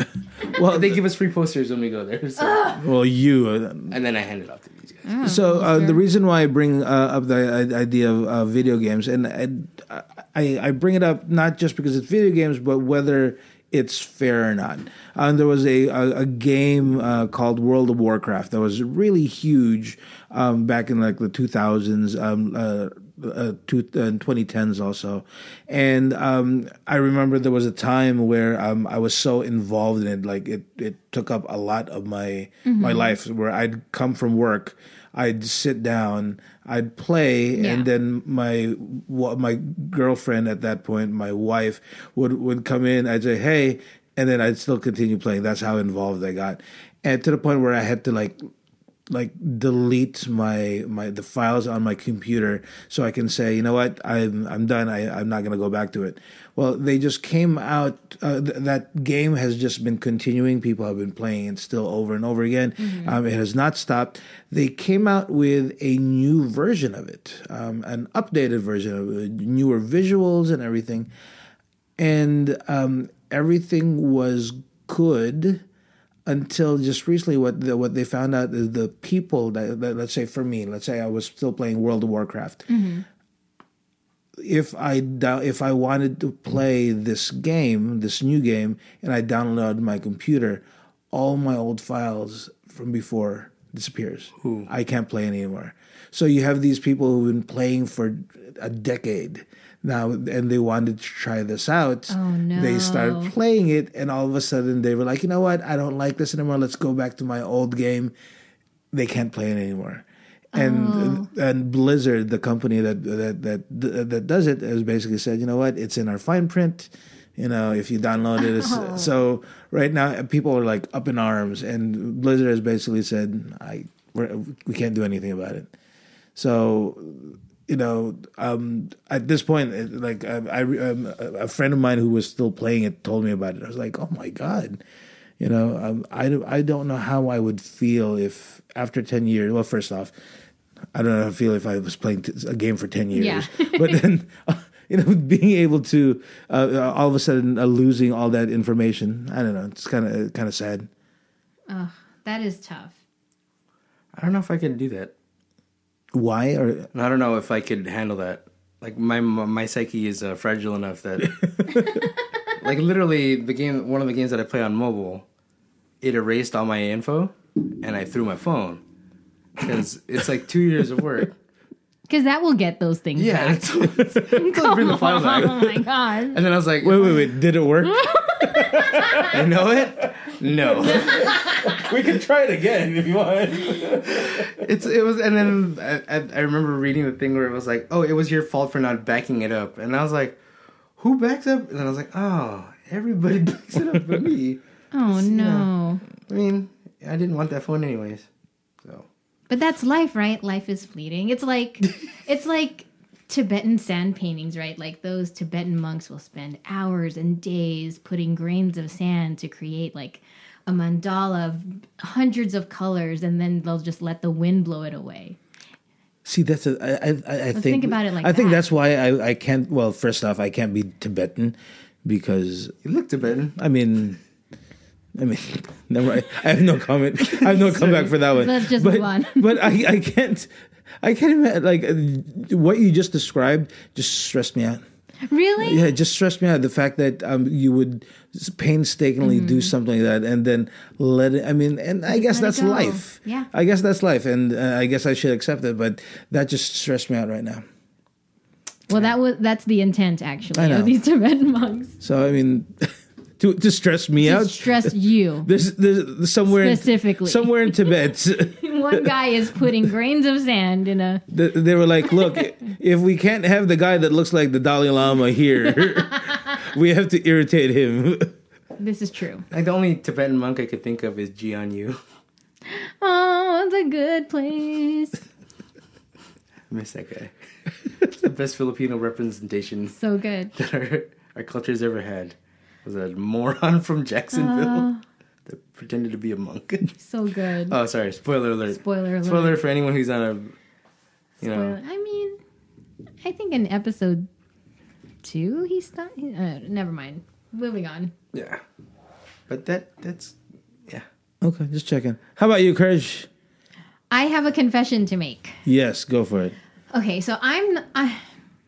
Well, They give us free posters when we go there. So. well, you. uh, And then I hand it off to these guys. So uh, sure. the reason why I bring uh, up the i- idea of uh, video games, and I, I I bring it up not just because it's video games, but whether it's fair or not. Um, there was a a, a game uh, called World of Warcraft that was really huge um, back in like the two thousands. Um, uh, uh, two, uh, twenty tens also, and um, I remember there was a time where um, I was so involved in it, like it, it took up a lot of my my life. Where I'd come from work, I'd sit down, I'd play, Yeah. and then my wa- my girlfriend at that point, my wife, would would come in. I'd say, "Hey," and then I'd still continue playing. That's how involved I got, and to the point where I had to like like delete my my the files on my computer so I can say, you know what, I'm I'm done. I I'm not gonna go back to it. Well, they just came out. Uh, th- that game has just been continuing. People have been playing it still over and over again. Um, it has not stopped. They came out with a new version of it, um, an updated version of it, newer visuals and everything, and um, everything was good. Until just recently, what the, what they found out is the people that, that, let's say for me, let's say I was still playing World of Warcraft. If I dou- if I wanted to play this game, this new game, and I download my computer, all my old files from before disappears. I can't play anymore. So you have these people who've been playing for a decade now, and they wanted to try this out. Oh, no. They started playing it, and all of a sudden they were like, you know what? I don't like this anymore. Let's go back to my old game. They can't play it anymore. And and Blizzard, the company that that that that does it, has basically said, you know what, it's in our fine print. You know, if you download it, it's, Oh. so right now people are like up in arms, and Blizzard has basically said, I we're, we can't do anything about it. So, you know, um, at this point, it- like I, I um, a friend of mine who was still playing it told me about it. I was like, oh my god. You know, um, I, don't- I don't know how I would feel if after ten years, well, first off, I don't know how I feel if I was playing t- a game for ten years. Yeah. But then, uh, you know, being able to, uh, uh, all of a sudden, uh, losing all that information, I don't know, it's kind of kind of sad. Ugh, that is tough. I don't know if I can do that. Why? Or And I don't know if I could handle that. Like my my, my psyche is uh, fragile enough that, like literally, the game, one of the games that I play on mobile, it erased all my info, and I threw my phone because it's like two years of work. Because that will get those things Yeah, back. it's, it's, it's bring the file back. Oh my god. And then I was like, wait, wait, wait, did it work? I know it. No, We can try it again if you want. it's it was, and then I, I, I remember reading the thing where it was like, oh, it was your fault for not backing it up, and I was like, who backs up? And then I was like, oh, everybody backs it up but me. Oh no. I mean, I didn't want that phone anyways, so. But that's life, right? Life is fleeting. It's like it's like Tibetan sand paintings, right? Like those Tibetan monks will spend hours and days putting grains of sand to create like a mandala of hundreds of colors, and then they'll just let the wind blow it away. See, that's a, I, I, I think, think about it like I think that. that's why I, I can't, well, first off, I can't be Tibetan because, You look Tibetan. I mean, I mean, never mind. I have no comment. I have no comeback for that one. Let's just but, move on. But I, I can't, I can't imagine, like, uh, what you just described just stressed me out. Really? Yeah, it just stressed me out. The fact that um, you would painstakingly do something like that and then let it, I mean, and I guess Mm-hmm. let it that's go. life. Yeah. I guess that's life. And uh, I guess I should accept it. But that just stressed me out right now. Well, that was that's the intent actually I know. of these Tibetan monks. So, I mean, to, to stress me To out, stress you. there's, there's somewhere Specifically. in, somewhere in Tibet, One guy is putting grains of sand in a they they were like, look, if we can't have the guy that looks like the Dalai Lama here, we have to irritate him. This is true. Like the only Tibetan monk I could think of is Jian Yu. Oh, it's a good place. I miss that guy. It's the best Filipino representation So good. that our, our culture's ever had. Was a moron from Jacksonville that pretended to be a monk. So good. Oh, sorry. Spoiler alert. Spoiler alert. Spoiler for anyone who's on a, you know. Spoiler. I mean, I think in episode two he stopped. Uh, never mind. Moving on. Yeah. But that that's yeah. Okay, just checking. How about you, Courage? I have a confession to make. Yes, go for it. Okay, so I'm. I,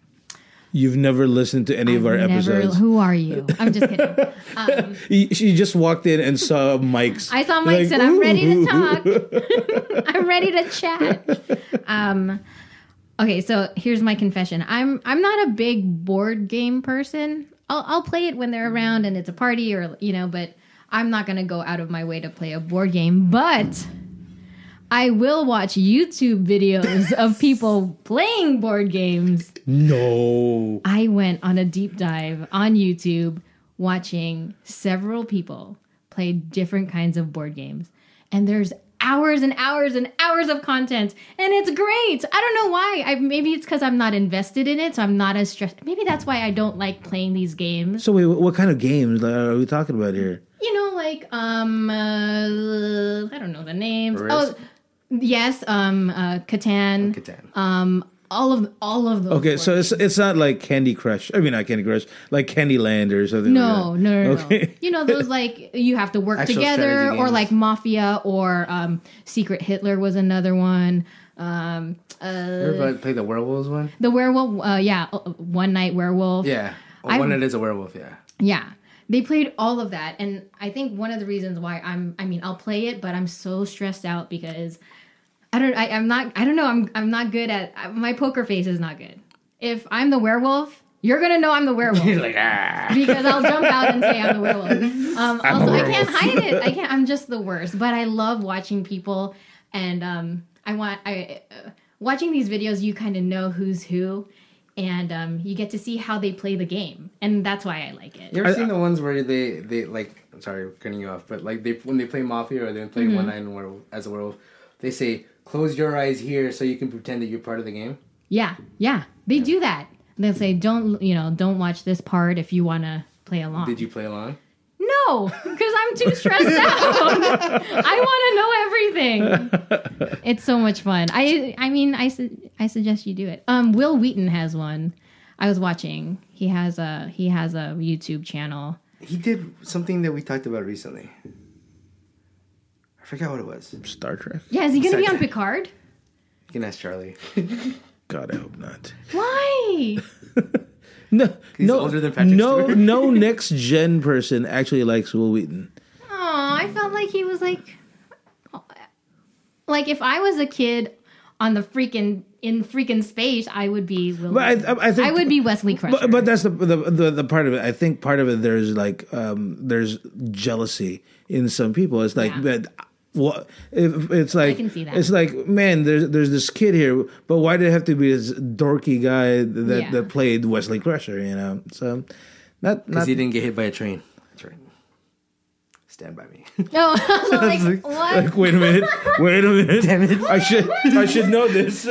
You've never listened to any of I've our never- episodes. Who are you? I'm just kidding. Um, You- She just walked in and saw mics. I saw mics Like, and I'm ready to ooh. talk. I'm ready to chat. Um, okay, so here's my confession. I'm I'm not a big board game person. I'll I'll play it when they're around and it's a party or you know, but I'm not gonna go out of my way to play a board game. But I will watch YouTube videos of people playing board games. No. I went on a deep dive on YouTube watching several people play different kinds of board games. And there's hours and hours and hours of content. And it's great. I don't know why. I, maybe it's because I'm not invested in it. So I'm not as stressed. Maybe that's why I don't like playing these games. So wait, what kind of games are we talking about here? You know, like, um, uh, I don't know the names. Risk? Oh, yes, um, uh, Catan. Catan. Um, all of all of those. Okay, board so it's it's not like Candy Crush. I mean, not Candy Crush, like Candyland or something. No, like that. no, no, no. Okay. You know those like you have to work Actual together, strategy or games. like Mafia, or um, Secret Hitler was another one. Um, uh, Everybody play the werewolves one? the werewolf, uh, yeah, uh, One Night Werewolf. Yeah. Oh, I've- one that is a werewolf, yeah. Yeah. They played all of that, and I think one of the reasons why I'm, I mean, I'll play it, but I'm so stressed out because I don't, I, I'm not, I don't know, I'm, I'm not good at, my poker face is not good. If I'm the werewolf, you're gonna know I'm the werewolf. He's like, ah. Because I'll jump out and say I'm the werewolf. Um, I'm also, a I can't werewolf. hide it. I can't. I'm just the worst. But I love watching people, and um, I want I uh, watching these videos. You kind of know who's who, and um, you get to see how they play the game, and that's why I like it. You ever I- seen the ones where they, they like? I'm sorry, I'm cutting you off, but like they when they play Mafia or they play Mm-hmm. One Night in Werewolf, as a werewolf, they say close your eyes here so you can pretend that you're part of the game. Yeah, yeah, they do that. They'll say, "Don't you know? Don't watch this part if you want to play along." Did you play along? No, because I'm too stressed out. I want to know everything. It's so much fun. I I mean, I, su- I suggest you do it. Um, Will Wheaton has one. I was watching. He has a he has a YouTube channel. He did something that we talked about recently. I forgot what it was. You Star Trek. Yeah, is he going to be Sorry. on Picard? can ask Charlie. God, I hope not. Why? No, He's no, older than Patrick no, Stewart. no. Next gen person actually likes Will Wheaton. Oh, I felt like he was like, like if I was a kid on the freaking in freaking space, I would be. Will But I, Wheaton. I, I think I would be Wesley Crusher. But, but that's the, the the the part of it. I think part of it there's like um, there's jealousy in some people. It's like, Yeah. but what if it's like can see that. it's like, man, there's there's this kid here, but why did it have to be this dorky guy that Yeah. that played Wesley Crusher? You know, so not Because not he didn't get hit by a train. That's right. Stand by me. No, I was like, what? like, wait a minute, wait a minute. Damn it. I should I should know this.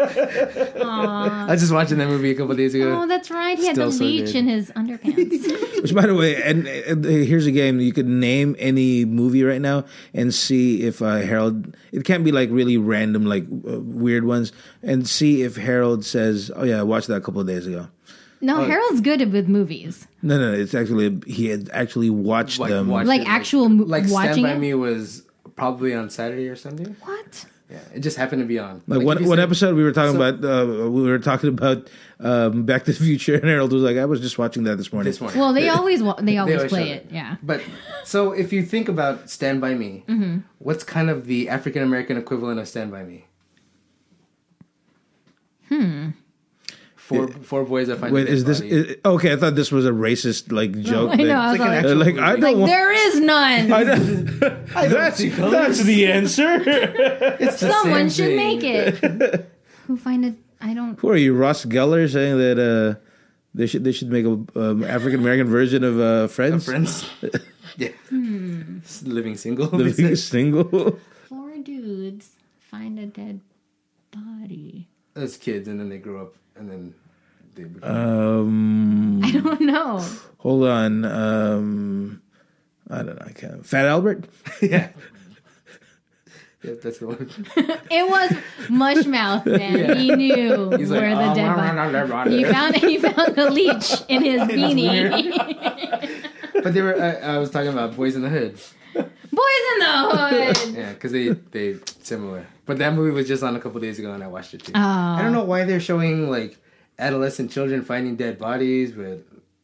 I was just watching that movie a couple days ago. Oh, that's right. He had Still the so leech good. in his underpants. Which, by the way, and, and here's a game you could name any movie right now and see if uh, Harold. It can't be like really random, like uh, weird ones, and see if Harold says, "Oh yeah, I watched that a couple of days ago." No, Harold's good with movies. No, no, it's actually he had actually watched Like, them. watch- Like Like- actual mo- Like watching Stand By it? Me was probably on Saturday or Sunday. What? Yeah, it just happened to be on. Like, if one you one said- episode we were talking so- about uh, we were talking about um, Back to the Future, and Harold was like, "I was just watching that this morning." this morning. Well, they always wa- they always always play show it. it. Yeah. But so if you think about Stand By Me, Mm-hmm. what's kind of the African American equivalent of Stand By Me? Hmm. Four four boys that find. Wait, a dead is this body. is, okay? I thought this was a racist like joke. I know. that- I was It's like an like, uh, actual like I movie. don't like want. there is none. I don't, that's see colors. that's the answer. It's the Someone same should thing. make it. Who find it? I don't. Who are you, Ross Geller, saying that uh, they should they should make a um, African American version of uh, Friends? Friends. Yeah. Hmm. Living single. Living single. Four dudes find a dead body. As kids, and then they grow up, and then they. Uh, Become, Um, I don't know. hold on. Um, I don't know. I can't. Fat Albert. yeah. Yeah, that's the one. It was Mushmouth, man. Yeah. He knew He's like, where the "Oh, dead rah, body. rah, rah, rah, rah." He found he found a leech in his beanie. But they were. I, I was talking about Boys in the Hood. Boys in the Hood. Yeah, because they they similar. But that movie was just on a couple days ago, and I watched it too. Oh. I don't know why they're showing like adolescent children finding dead bodies, but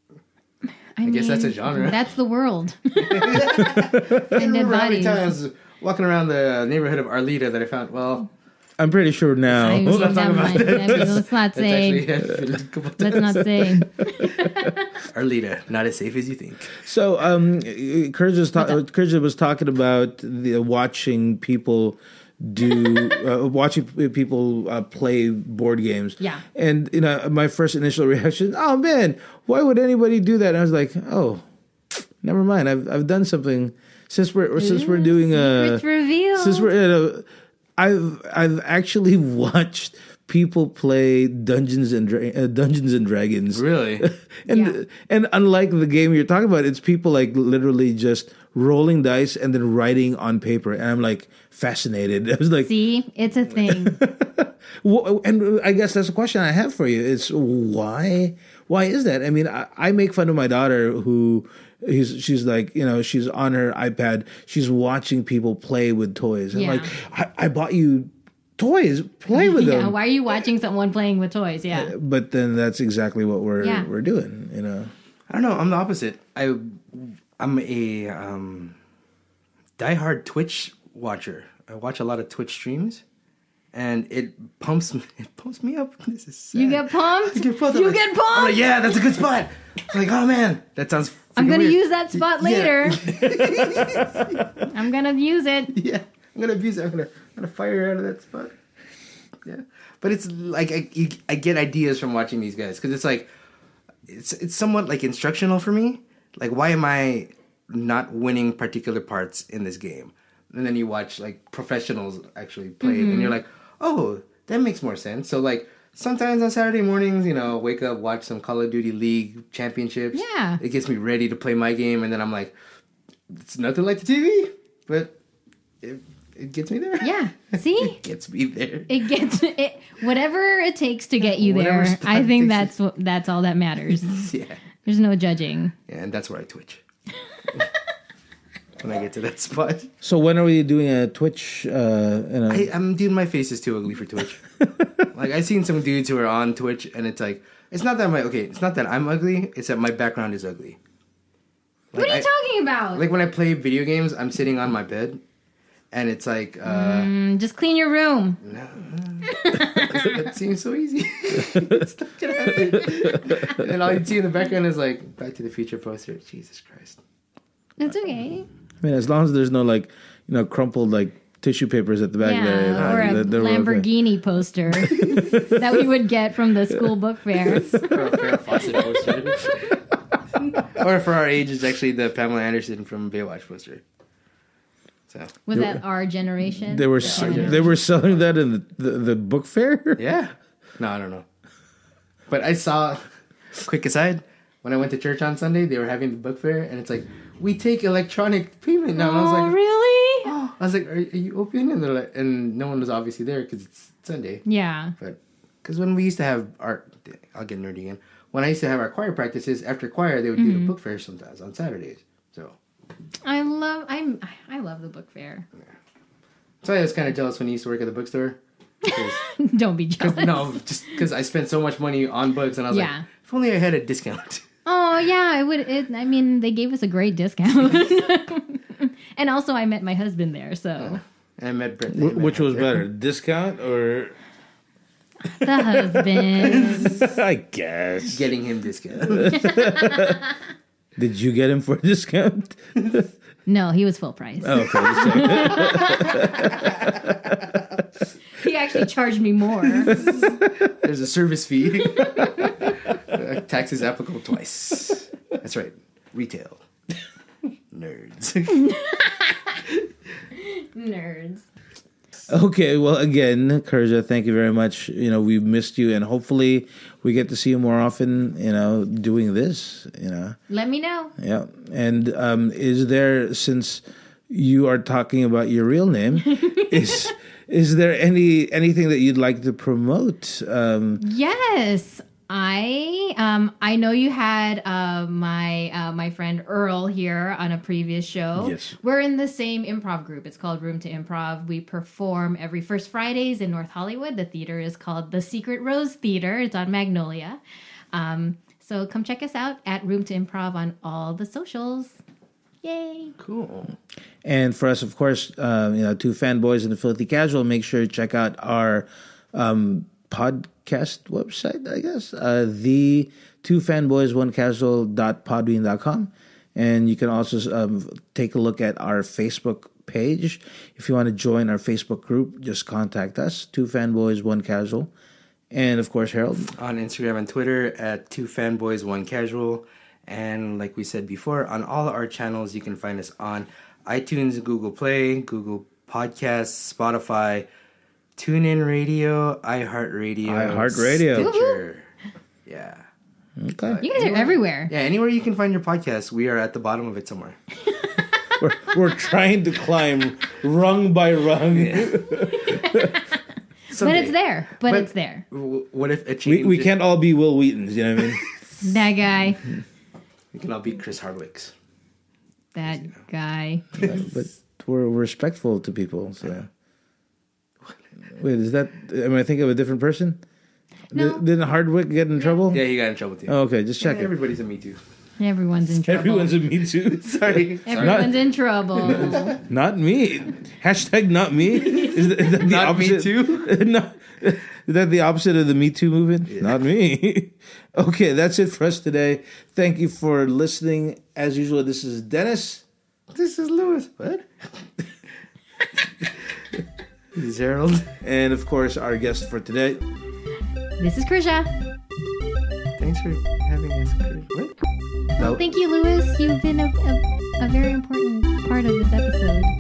I, guess that's a mean, genre. That's the world. I Find dead remember how many bodies. times I was walking around the neighborhood of Arleta that I found. Well, I'm pretty sure now. I mean, Let's not talk that about might- this. let's not that's say. actually a couple Let's not times. say. Arleta, not as safe as you think. So, um, Kurja was, ta- Kurja was talking about the watching people do uh, watching people uh, play board games. Yeah. And you know, my first initial reaction, oh man, why would anybody do that? And I was like, oh, never mind. I've I've done something since we're since we're doing a Secrets revealed. since we're you know, I've I've actually watched people play Dungeons and Dra- uh, Dungeons and Dragons. Really? And Yeah. and unlike the game you're talking about, it's people like literally just rolling dice and then writing on paper, and I'm like fascinated. I was like, See, it's a thing. wh- and I guess that's a question I have for you. It's why why is that? I mean, I, I make fun of my daughter who. He's, she's like, you know, she's on her iPad. She's watching people play with toys. I'm Yeah. like, I, I bought you toys. Play with Yeah, them. why are you watching someone playing with toys? Yeah. But then that's exactly what we're Yeah. we're doing. You know. I don't know. I'm the opposite. I I'm a um, diehard Twitch watcher. I watch a lot of Twitch streams, and it pumps me. It pumps me up. This is sad. You get pumped? I get pumped. You I'm like- get I'm pumped? like, yeah, that's a good spot. I'm like, oh man, that sounds. I'm freaking going to weird. use that spot Yeah. later. I'm going to use it. Yeah, I'm gonna abuse it. I'm gonna, I'm gonna fire her out of that spot. Yeah, but it's like I, you, I get ideas from watching these guys because it's like it's it's somewhat like instructional for me. Like, why am I not winning particular parts in this game? And then you watch like professionals actually play Mm-hmm. it, and you're like, oh, that makes more sense. So like sometimes on Saturday mornings, you know, wake up, watch some Call of Duty League championships. Yeah. It gets me ready to play my game, and then I'm like, it's nothing like the T V, but it it gets me there. Yeah. See? It gets me there. It gets it whatever it takes to get you Whatever there. spot I it think takes that's what that's all that matters. Yeah. There's no judging. Yeah, and that's where I twitch. When I get to that spot. So when are we doing a Twitch? Uh, you know, I, I'm dude, my face is too ugly for Twitch. Like, I've seen some dudes who are on Twitch, and it's like, it's not that my, okay, it's not that I'm ugly, it's that my background is ugly. What are you I- talking about? Like, when I play video games, I'm sitting on my bed, and it's like, uh, Mm, just clean your room. no, that seems so easy. It's not gonna happen. And all you see in the background is like, Back to the Future poster. Jesus Christ. It's okay. I mean, as long as there's no like, you know, crumpled like tissue papers at the back Yeah, there, or a they're- they're okay. Lamborghini poster that we would get from the school book fair. Or a Farrah Fawcett poster. Or for our age, it's actually the Pamela Anderson from Baywatch poster. So Was that our generation? They were The s- our they generation? were selling that in the, the, the book fair. yeah, no, I don't know. But I saw. Quick aside: when I went to church on Sunday, they were having the book fair, and it's like, we take electronic payment now. And I was Oh, like, really? oh. I was like, are, are you open? And they're like, and no one was obviously there because it's Sunday. Yeah. But because when we used to have our, I'll get nerdy again. When I used to have our choir practices after choir, they would do the book fair sometimes on Saturdays. So. I love I'm I love the book fair. So I was kind of jealous when he used to work at the bookstore. 'Cause- Don't be jealous. no, just because I spent so much money on books, and I was Yeah. like, if only I had a discount. Oh yeah, it would. It, I mean, they gave us a great discount, and also I met my husband there. So And I met Brett. Wh- Which was better, discount or? the husband. I guess. Getting him discount. Did you get him for a discount? No, he was full price. Oh, okay. just checking. He actually charged me more. There's a service fee. Uh, Taxes applicable twice. That's right. Retail. Nerds. Nerds. Okay, well, again, Kerja, thank you very much. You know, we missed you, and hopefully we get to see you more often, you know, doing this, you know. Let me know. Yeah. And um, is there, since you are talking about your real name, is is there any anything that you'd like to promote? Um, Yes, I um I know you had uh, my uh, my friend Earl here on a previous show. Yes. We're in the same improv group. It's called Room to Improv. We perform every first Fridays in North Hollywood. The theater is called the Secret Rose Theater. It's on Magnolia. Um, so come check us out at Room to Improv on all the socials. Yay! Cool. And for us, of course, uh, you know, two fanboys and the Filthy Casual, make sure to check out our um, podcast website, I guess, uh, the two fanboys, one casual dot podbean dot com. And you can also um, take a look at our Facebook page. If you want to join our Facebook group, just contact us, two fanboys, one casual. And of course, Harold. On Instagram and Twitter at two fanboys, one casual. And like we said before, on all our channels, you can find us on iTunes, Google Play, Google Podcasts, Spotify, TuneIn Radio, iHeartRadio, iHeartRadio. Stitcher. Yeah. Okay. You guys are everywhere. Yeah, anywhere you can find your podcast, we are at the bottom of it somewhere. We're, we're trying to climb rung by rung. But it's there. But, But- it's there. W- What if a We, change? we can't all be Will Wheatons, you know what I mean? That guy. We can all be Chris Hardwick's. That guy. But we're respectful to people. So, wait, is that? Am I thinking of a different person? No. Did, didn't Hardwick get in trouble? Yeah, he got in trouble too. Oh, okay, just check it. Everybody's a Me Too. Everyone's in trouble. Everyone's a Me Too. Sorry. Everyone's in trouble. Not me. Hashtag not me. Is that, is that the Not me opposite? too? No. Is that the opposite of the Me Too movement? Not me. Okay, that's it for us today. Thank you for listening. As usual, this is Dennis. This is Lewis. What? This is Harold. And of course, our guest for today. This is Krisha. Thanks for having us, Chris. What? No. Thank you, Louis. You've been a, a, a very important part of this episode.